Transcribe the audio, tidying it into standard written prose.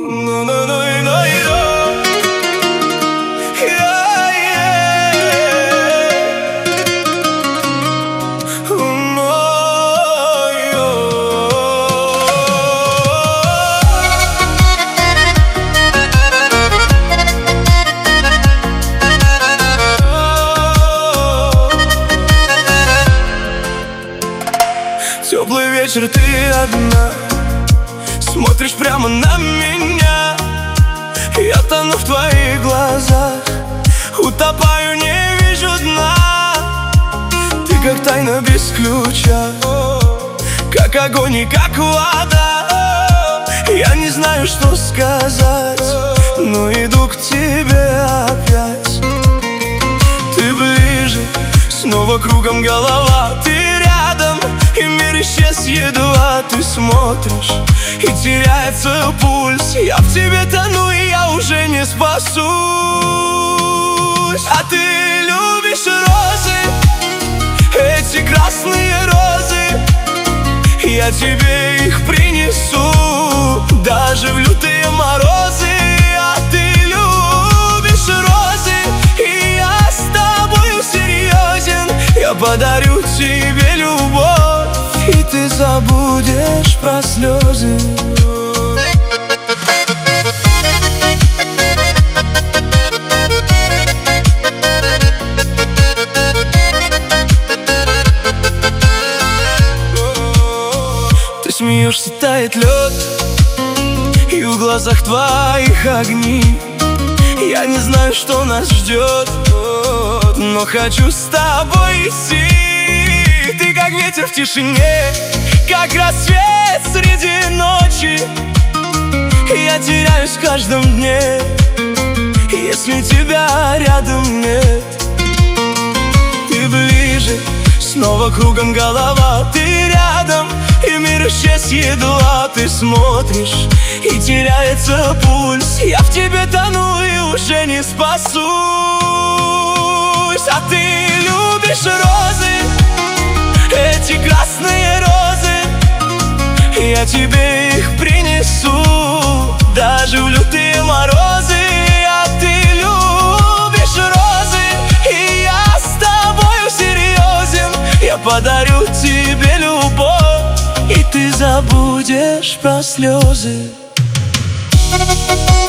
Теплый вечер, ты одна, смотришь прямо на меня. Я тону в твоих глазах, утопаю, не вижу дна. Ты как тайна без ключа, как огонь и как вода. Я не знаю, что сказать, но иду к тебе опять. Ты ближе, снова кругом голова. Ты рядом, и мир исчез, едва ты смотришь, и теряется пульс. Я в тебе тону, и я уже не спасусь. А ты любишь розы, эти красные розы. Я тебе их принесу, даже в лютые морозы. А ты любишь розы, и я с тобою серьезен. Я подарю тебе любовь, и ты забудешь про слезы. Ты смеешься, тает лед, и в глазах твоих огни. Я не знаю, что нас ждет, но хочу с тобой идти. Ты как ветер в тишине, как рассвет среди ночи. Я теряюсь в каждом дне, если тебя рядом нет. Ты ближе, снова кругом голова. Ты рядом, и мир исчез, едва ты смотришь, и теряется пульс. Я в тебе тону, и уже не спасусь. А ты любишь розы, эти красные розы. Я тебе их принесу, даже в лютые морозы. А ты любишь розы, и я с тобою серьезен. Я подарю тебе любовь, и ты забудешь про слезы.